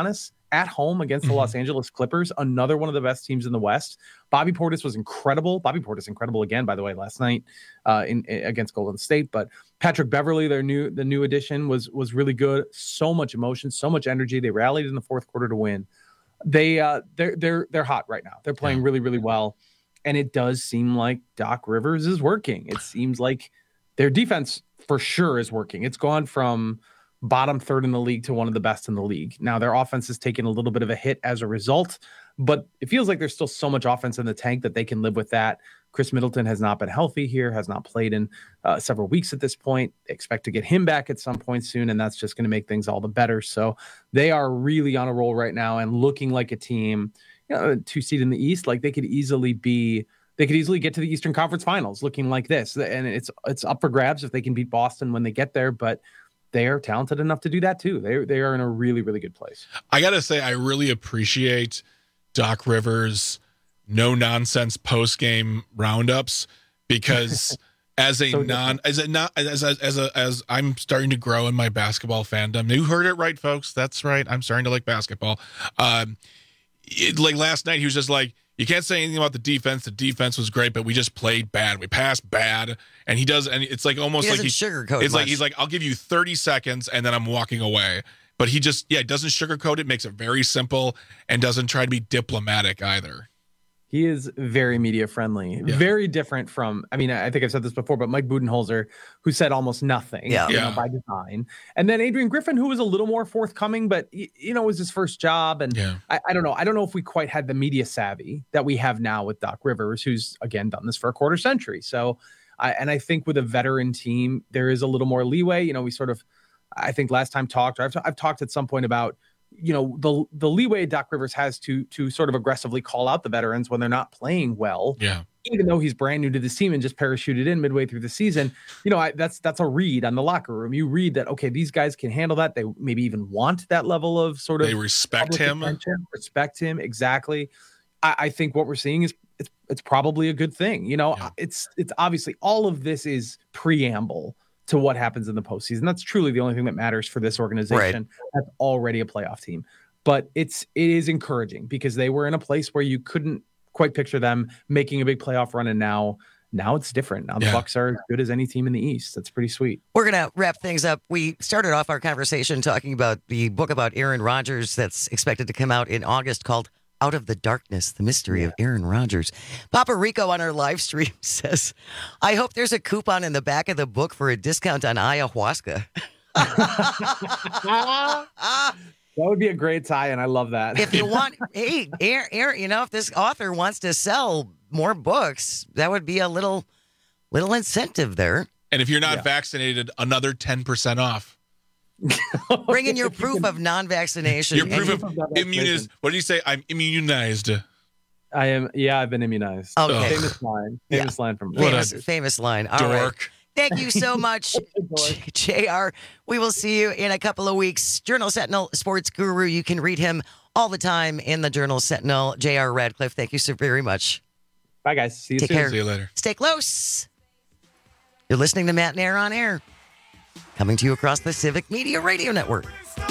at home against the Los Angeles Clippers, another one of the best teams in the West. Bobby Portis was incredible. Bobby Portis incredible again, by the way, last night against Golden State. But Patrick Beverley, the new addition, was really good. So much emotion, so much energy. They rallied in the fourth quarter to win. They're hot right now. They're playing really, really well. And it does seem like Doc Rivers is working. It seems like their defense for sure is working. It's gone from bottom third in the league to one of the best in the league. Now their offense has taken a little bit of a hit as a result, but it feels like there's still so much offense in the tank that they can live with that. Chris Middleton has not been healthy here, has not played in several weeks at this point. They expect to get him back at some point soon, and that's just going to make things all the better. So they are really on a roll right now and looking like a team, 2 seed in the East. Like they could easily get to the Eastern Conference Finals looking like this. And it's up for grabs if they can beat Boston when they get there, but they are talented enough to do that too. They are in a really, really good place. I got to say, I really appreciate Doc Rivers' no-nonsense post-game roundups, because as I'm starting to grow in my basketball fandom. You heard it right, folks. That's right. I'm starting to like basketball. Like last night, he was just like, you can't say anything about the defense. The defense was great, but we just played bad. We passed bad. And he does, and it's like almost he like sugarcoat. It's like he's like, I'll give you 30 seconds and then I'm walking away. But he just, doesn't sugarcoat it, makes it very simple, and doesn't try to be diplomatic either. He is very media friendly, very different from, I mean, I think I've said this before, but Mike Budenholzer, who said almost nothing by design. And then Adrian Griffin, who was a little more forthcoming, but, it was his first job. And I don't know. I don't know if we quite had the media savvy that we have now with Doc Rivers, who's, again, done this for a quarter century. So, I think with a veteran team, there is a little more leeway. We sort of, I think last time talked, or I've talked at some point about, the leeway Doc Rivers has to sort of aggressively call out the veterans when they're not playing well. Yeah. Even though he's brand new to this team and just parachuted in midway through the season, that's a read on the locker room. You read that, okay, these guys can handle that. They maybe even want that level of sort of. They respect him. Respect him. Exactly. I think what we're seeing is it's probably a good thing. It's obviously all of this is preamble to what happens in the postseason. That's truly the only thing that matters for this organization. That's already a playoff team. But it is encouraging because they were in a place where you couldn't quite picture them making a big playoff run, and now it's different. Now the Bucks are as good as any team in the East. That's pretty sweet. We're gonna wrap things up. We started off our conversation talking about the book about Aaron Rodgers that's expected to come out in August called Out of the Darkness, The Mystery of Aaron Rodgers. Papa Rico on our live stream says, I hope there's a coupon in the back of the book for a discount on ayahuasca. That would be a great tie-in. I love that. If you want, hey, Aaron, if this author wants to sell more books, that would be a little incentive there. And if you're not vaccinated, another 10% off. Bring in your proof of non-vaccination. Your proof of immunized. What did you say? I'm immunized. I am. Yeah, I've been immunized. Okay. Famous line. Famous line from famous line. All dork. Right. Thank you so much, JR. We will see you in a couple of weeks. Journal Sentinel sports guru. You can read him all the time in the Journal Sentinel. JR Radcliffe, thank you so very much. Bye, guys. See you Take soon. care. See you later. Stay close. You're listening to Matt and Air on Air, coming to you across the Civic Media Radio Network.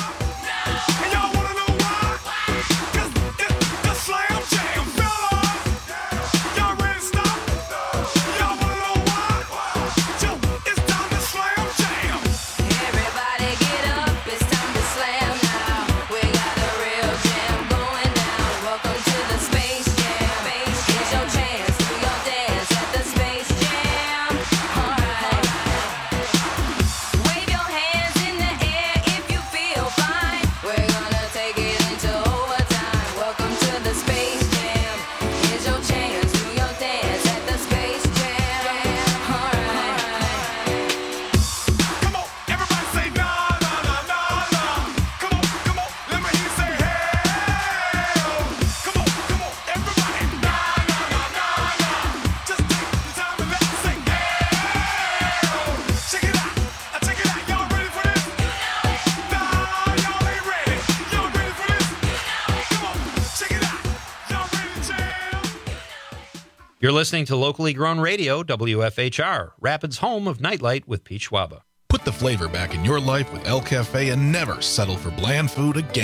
You're listening to locally grown radio, WFHR, Rapids' home of Nightlight with Pete Schwaba. Put the flavor back in your life with El Cafe and never settle for bland food again.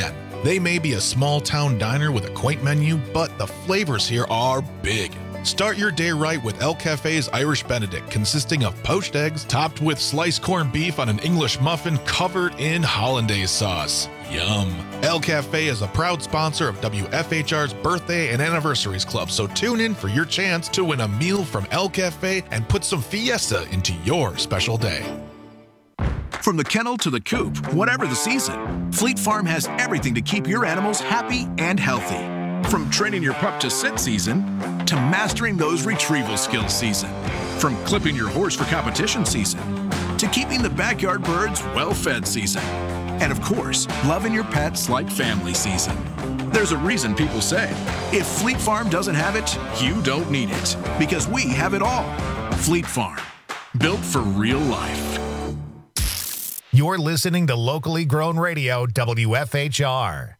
They may be a small-town diner with a quaint menu, but the flavors here are big. Start your day right with El Cafe's Irish Benedict, consisting of poached eggs topped with sliced corned beef on an English muffin covered in hollandaise sauce. Yum. El Cafe is a proud sponsor of WFHR's Birthday and Anniversaries Club, so tune in for your chance to win a meal from El Cafe and put some fiesta into your special day. From the kennel to the coop, whatever the season, Fleet Farm has everything to keep your animals happy and healthy. From training your pup to sit season, to mastering those retrieval skills season. From clipping your horse for competition season, to keeping the backyard birds well-fed season. And of course, loving your pets like family season. There's a reason people say, if Fleet Farm doesn't have it, you don't need it. Because we have it all. Fleet Farm, built for real life. You're listening to locally grown radio, WFHR.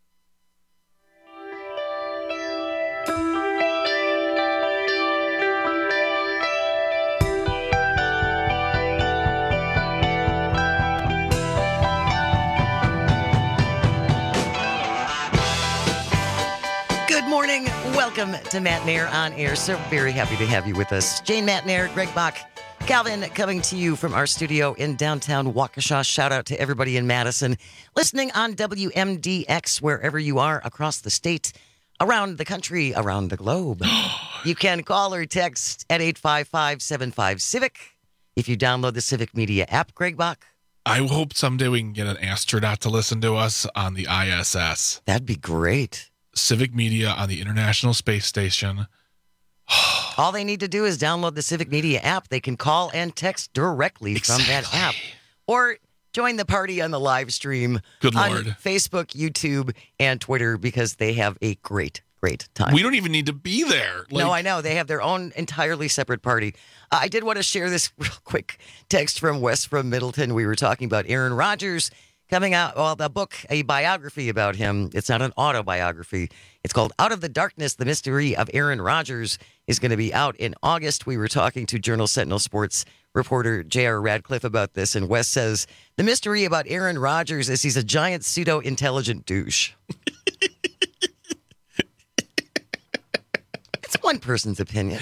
Good morning. Welcome to Matt Nair on Air. So very happy to have you with us. Jane Matt Nair, Greg Bach, Calvin coming to you from our studio in downtown Waukesha. Shout out to everybody in Madison listening on WMDX wherever you are across the state, around the country, around the globe. You can call or text at 855-75-CIVIC if you download the Civic Media app, Greg Bach. I hope someday we can get an astronaut to listen to us on the ISS. That'd be great. Civic Media on the International Space Station. All they need to do is download the Civic Media app. They can call and text directly from that app. Or join the party on the live stream Good on Lord. Facebook, YouTube, and Twitter because they have a great time. We don't even need to be there. No, I know. They have their own entirely separate party. I did want to share this real quick text from Wes from Middleton. We were talking about Aaron Rodgers coming out, well, the book, a biography about him. It's not an autobiography. It's called Out of the Darkness, The Mystery of Aaron Rodgers is going to be out in August. We were talking to Journal Sentinel Sports reporter J.R. Radcliffe about this, and Wes says, the mystery about Aaron Rodgers is he's a giant pseudo-intelligent douche. It's one person's opinion.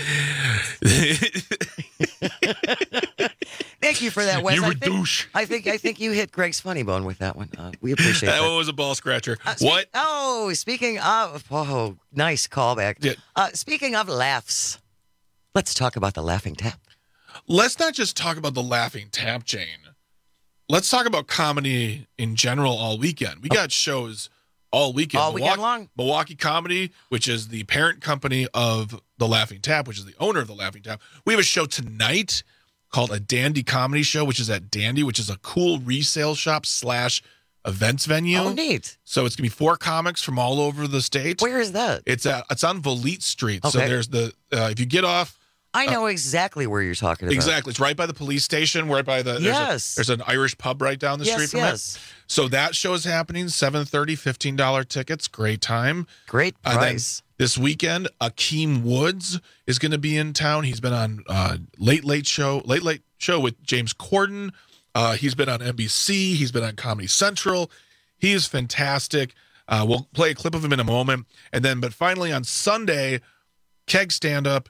Thank you for that, Wes. You're a douche. I think you hit Greg's funny bone with that one. We appreciate that. That That was a ball scratcher. What? Speaking of, nice callback. Yeah. Speaking of laughs, let's talk about the Laughing Tap. Let's not just talk about the Laughing Tap, Jane. Let's talk about comedy in general all weekend. We got shows all weekend. All weekend long? Milwaukee Comedy, which is the parent company of the Laughing Tap, which is the owner of the Laughing Tap. We have a show tonight called a Dandy Comedy Show, which is at Dandy, which is a cool resale shop / events venue. Oh, neat. So it's going to be 4 comics from all over the state. Where is that? It's on Volite Street. So Okay. there's the, if you get off. I know exactly where you're talking about. Exactly. It's right by the police station, right by the, Yes. there's an Irish pub right down the Yes, street from yes. it. So that show is happening, 7:30, $15 tickets. Great time. Great And then price. this weekend, Akeem Woods is going to be in town. He's been on Late Late Show with James Corden. He's been on NBC. He's been on Comedy Central. He is fantastic. We'll play a clip of him in a moment. And then, but finally on Sunday, Keg Stand-Up,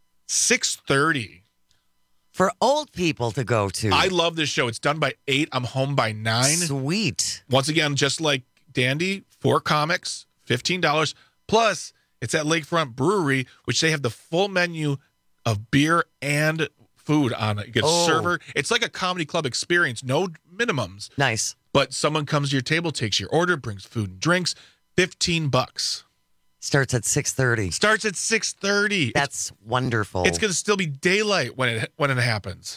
6:30. For old people to go to. I love this show. It's done by 8. I'm home by 9. Sweet. Once again, just like Dandy, 4 comics, $15. Plus, it's at Lakefront Brewery, which they have the full menu of beer and food on it. You get a server. It's like a comedy club experience. No minimums. Nice. But someone comes to your table, takes your order, brings food and drinks. $15. Starts at 6:30. Starts at 6:30. That's wonderful. It's going to still be daylight when it happens.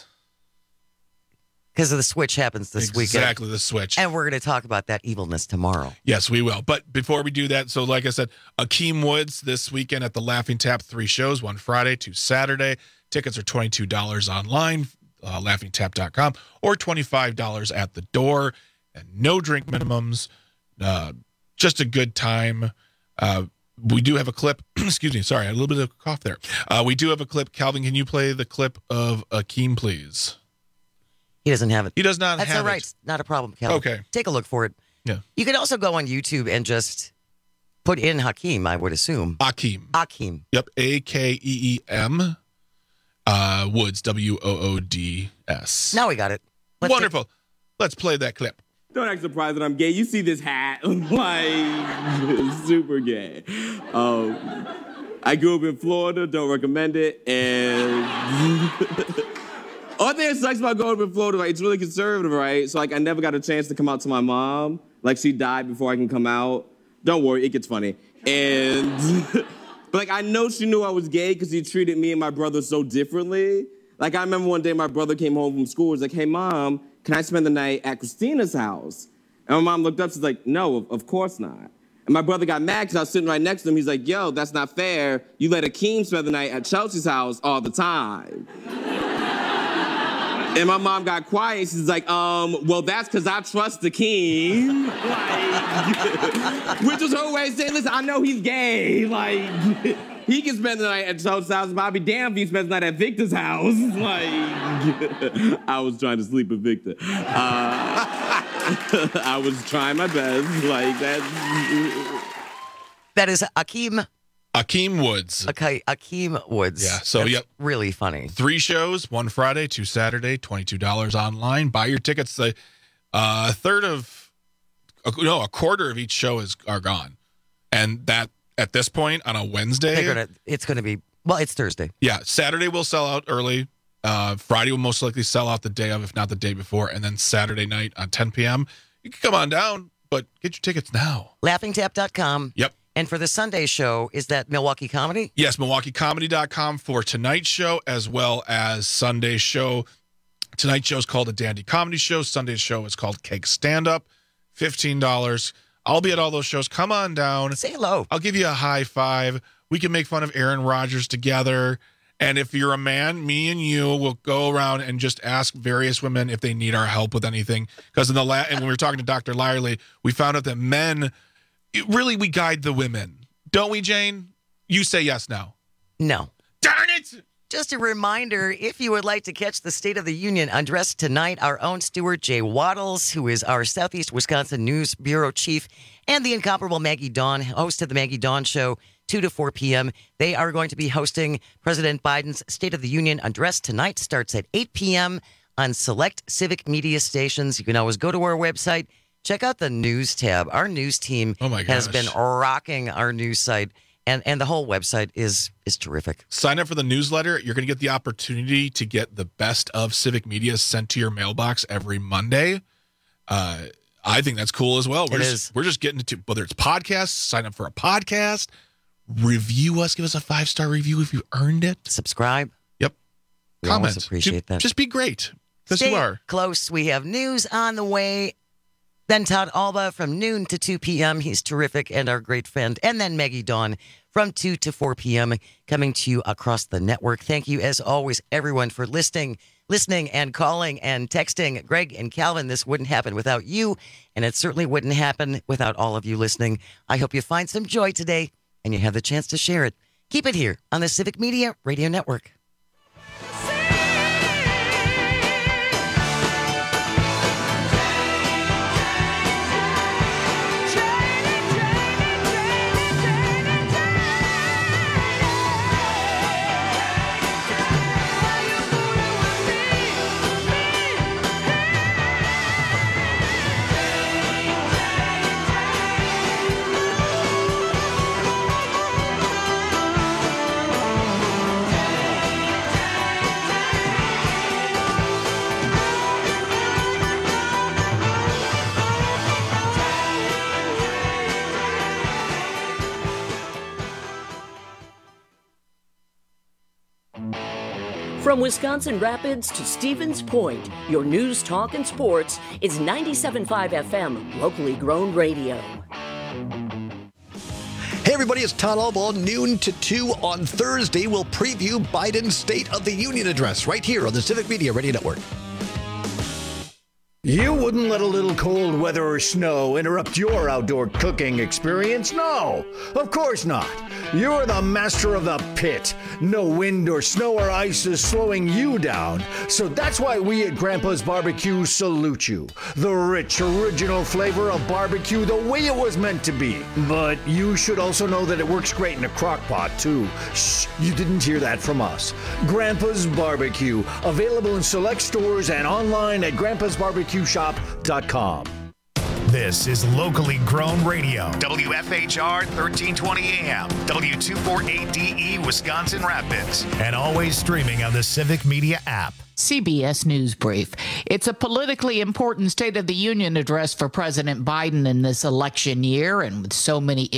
Because the switch happens this weekend. Exactly, the switch. And we're going to talk about that evilness tomorrow. Yes, we will. But before we do that, so like I said, Akeem Woods this weekend at the Laughing Tap, 3 shows, one Friday, 2 Saturday. Tickets are $22 online, laughingtap.com, or $25 at the door. And no drink minimums. Just a good time. We do have a clip. Excuse me. Sorry, I had a little bit of a cough there. We do have a clip. Calvin, can you play the clip of Akeem, please? He doesn't have it. He does not That's have all right. it. Not a problem, Calvin. Okay. Take a look for it. Yeah. You could also go on YouTube and just put in Hakeem, I would assume. Akeem. Yep. Akeem. Woods. Woods. Now we got it. Wonderful. Let's play that clip. Don't act surprised that I'm gay. You see this hat, like super gay. I grew up in Florida. Don't recommend it. And all thing that sucks about growing up in Florida, like, it's really conservative, right? So like, I never got a chance to come out to my mom. Like, she died before I can come out. Don't worry, it gets funny. And but like, I know she knew I was gay because she treated me and my brother so differently. Like, I remember one day my brother came home from school. He was like, "Hey, Mom, can I spend the night at Christina's house?" And my mom looked up. She's like, "No, of course not." And my brother got mad because I was sitting right next to him. He's like, "Yo, that's not fair. You let Akeem spend the night at Chelsea's house all the time." And my mom got quiet. She's like, well, that's because I trust Akeem. Like, which was her way of saying, listen, I know he's gay. Like, he can spend the night at Chelsea's house, but I'll be damned if he spends the night at Victor's house. Like, I was trying to sleep with Victor. I was trying my best. Like, that is Akeem Woods. Okay, Akeem Woods. Yeah, so That's yep. really funny. 3 shows, 1 Friday, 2 Saturday, $22 online. Buy your tickets. The a quarter of each show are gone. And that, at this point, on a Wednesday. It's going to be, well, it's Thursday. Yeah, Saturday will sell out early. Friday will most likely sell out the day of, if not the day before. And then Saturday night on 10 p.m. You can come on down, but get your tickets now. LaughingTap.com. Yep. And for the Sunday show, is that Milwaukee Comedy? Yes, MilwaukeeComedy.com for tonight's show as well as Sunday's show. Tonight's show is called A Dandy Comedy Show. Sunday's show is called Cake Stand Up. $15. I'll be at all those shows. Come on down. Say hello. I'll give you a high five. We can make fun of Aaron Rodgers together. And if you're a man, me and you will go around and just ask various women if they need our help with anything. Because and when we were talking to Dr. Lyerly, we found out that men... Really, we guide the women. Don't we, Jane? You say yes now. No. Darn it! Just a reminder, if you would like to catch the State of the Union address tonight, our own Stuart J. Waddles, who is our Southeast Wisconsin News Bureau Chief, and the incomparable Maggie Dawn, host of the Maggie Dawn Show, 2 to 4 p.m. They are going to be hosting President Biden's State of the Union address tonight. Starts at 8 p.m. on select civic media stations. You can always go to our website. Check out the news tab. Our news team has been rocking our news site, and the whole website is terrific. Sign up for the newsletter. You're going to get the opportunity to get the best of civic media sent to your mailbox every Monday. I think that's cool as well. We're just getting to, whether it's podcasts, sign up for a podcast, review us, give us a 5-star review if you earned it. Subscribe. Yep. We always appreciate that. Just be great. Because Stay you are. close. We have news on the way. Then Todd Alba from noon to 2 p.m. He's terrific and our great friend. And then Maggie Dawn from 2 to 4 p.m. coming to you across the network. Thank you, as always, everyone, for listening and calling and texting. Greg and Calvin, this wouldn't happen without you, and it certainly wouldn't happen without all of you listening. I hope you find some joy today and you have the chance to share it. Keep it here on the Civic Media Radio Network. From Wisconsin Rapids to Stevens Point, your news, talk, and sports is 97.5 FM, locally grown radio. Hey everybody, it's Todd Alba. Noon to 2 on Thursday. We'll preview Biden's State of the Union address right here on the Civic Media Radio Network. You wouldn't let a little cold weather or snow interrupt your outdoor cooking experience? No, of course not. You're the master of the pit. No wind or snow or ice is slowing you down. So that's why we at Grandpa's Barbecue salute you. The rich, original flavor of barbecue the way it was meant to be. But you should also know that it works great in a crock pot, too. Shh, you didn't hear that from us. Grandpa's Barbecue, available in select stores and online at grandpa'sbarbecueshop.com. This is locally grown radio. WFHR 1320 AM, W248DE, Wisconsin Rapids, and always streaming on the Civic Media app. CBS News Brief. It's a politically important State of the Union address for President Biden in this election year, and with so many